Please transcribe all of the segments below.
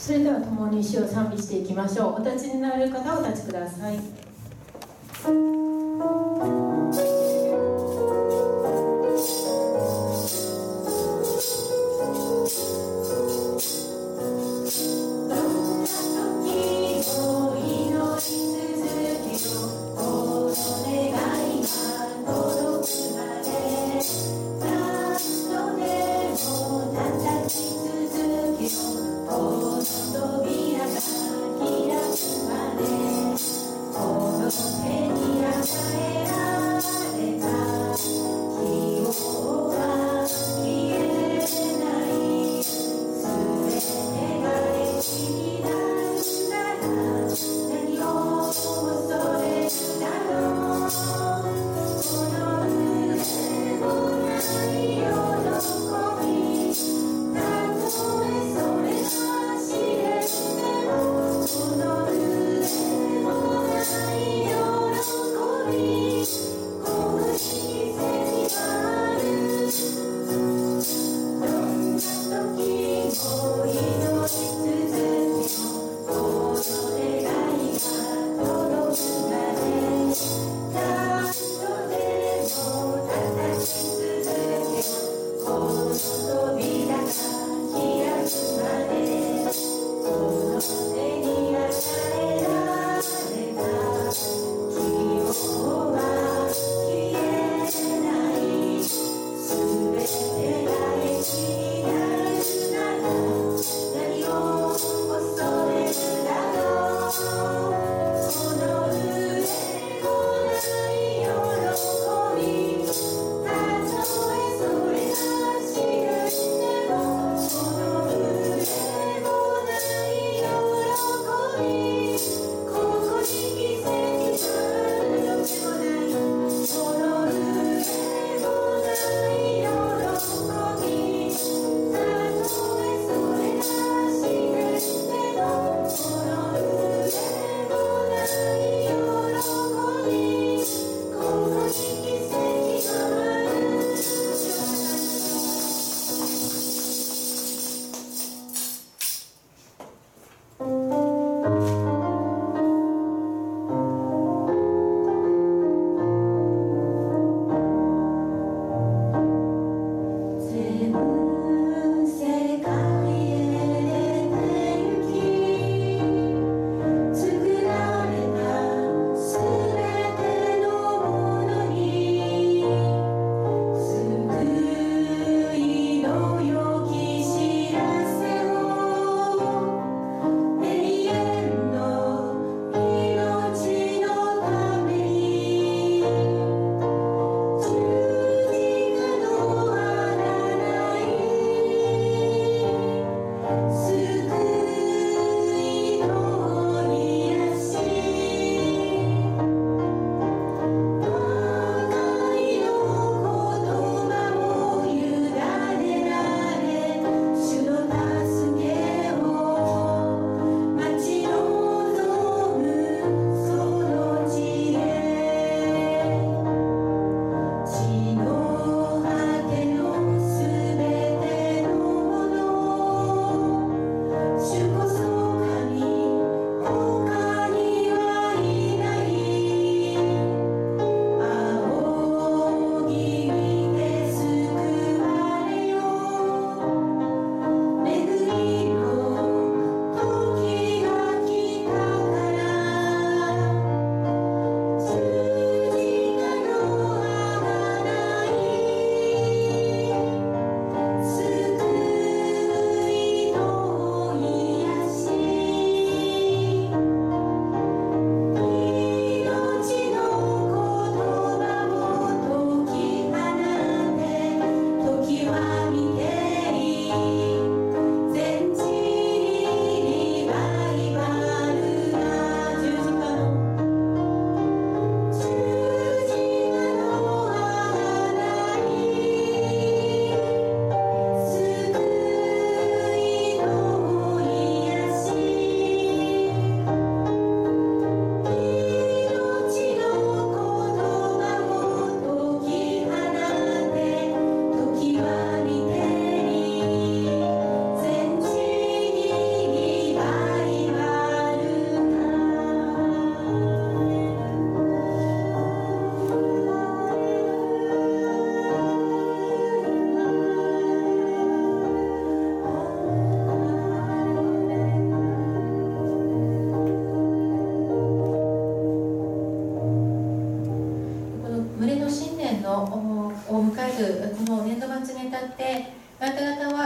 それでは共に主を賛美していきましょう。お立ちになれる方はお立ちください。 手に与えられ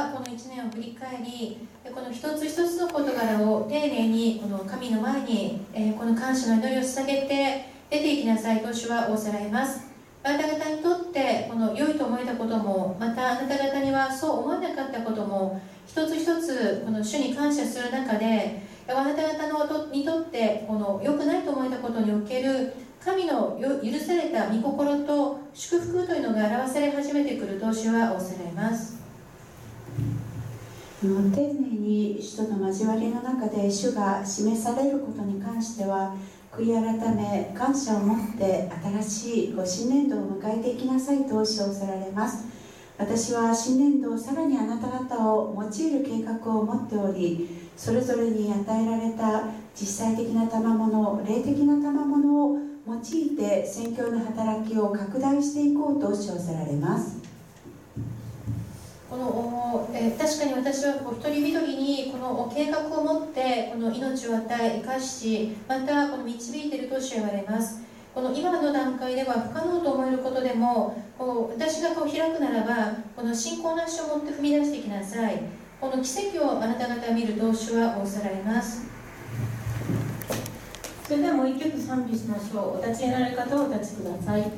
はこの1年を振り返り、この一つ一つの事柄を丁寧にこの神の前にこの感謝の祈りを捧げて出ていきなさいと主は仰せられます。あなた方にとってこの良いと思えたことも、またあなた方にはそう思わなかったことも、一つ一つこの主に感謝する中で、あなた方にとってこの良くないと思えたことにおける神の許された御心と祝福というのが表され始めてくると主は仰せられます。 丁寧に主との交わりの中で主が示されることに関しては、悔い改め感謝を持って新しい新年度を迎えていきなさいと主は仰せられます。私は新年度をさらにあなた方を用いる計画を持っており、それぞれに与えられた実際的な賜物、霊的な賜物を用いて宣教の働きを拡大していこうと主は仰せられます。 確かに私は一人一人にこの計画を持ってこの命を与え生かし、またこの導いていると主は言われます。この今の段階では不可能と思えることでも、私が開くならばこの信仰の足を持って踏み出していきなさい。この奇跡をあなた方が見ると主は仰せられます。それではもう一曲賛美しましょう。お立ちになられる方はお立ちください。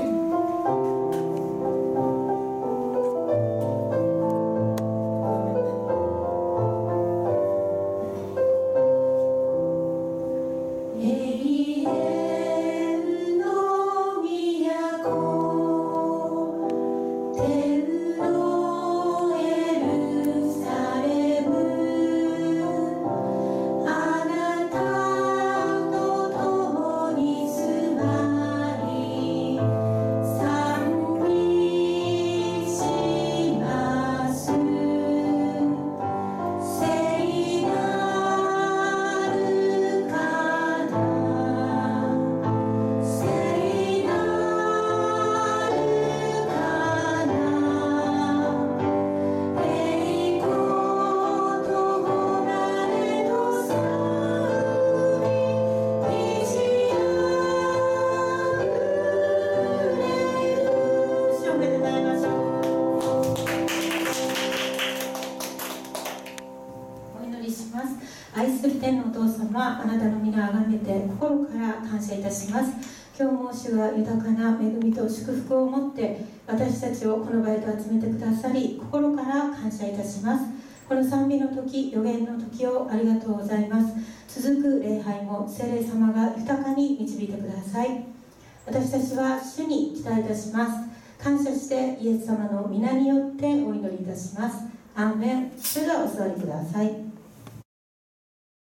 愛する天のお父様、あなたの皆をあがめて心から感謝いたします。今日も主が豊かな恵みと祝福を持って私たちをこの場へと集めてくださり、心から感謝いたします。この賛美の時、予言の時をありがとうございます。続く礼拝も聖霊様が豊かに導いてください。私たちは主に期待いたします。感謝してイエス様の皆によってお祈りいたします。アーメン。それではお座りください。